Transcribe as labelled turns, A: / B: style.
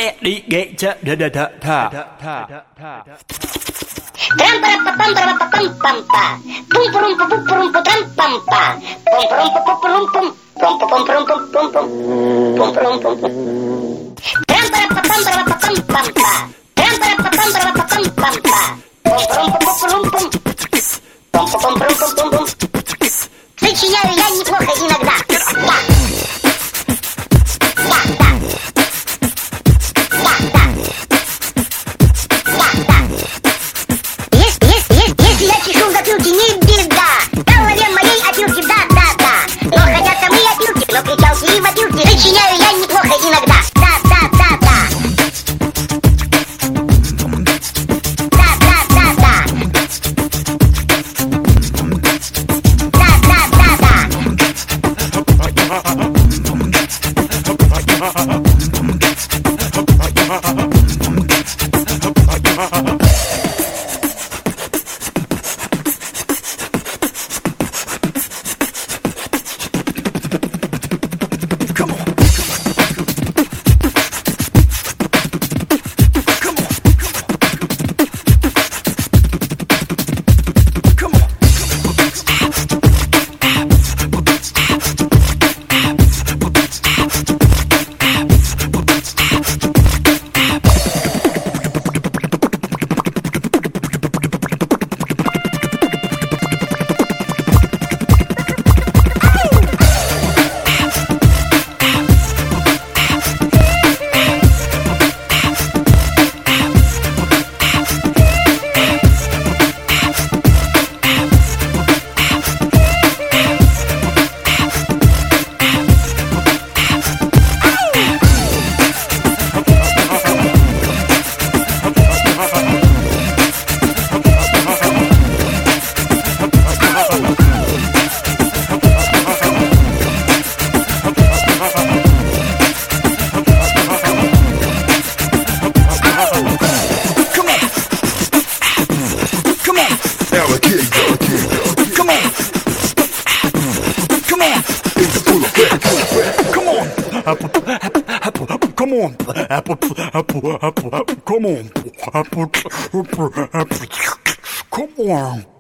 A: Сочиняю я неплохо иногда. Если я чешу в затылке, не беда. В голове моей опилки, да. Но хотят там и опилки, но кричалки и вопилки. Сочиняю я неплохо иногда.
B: Come on.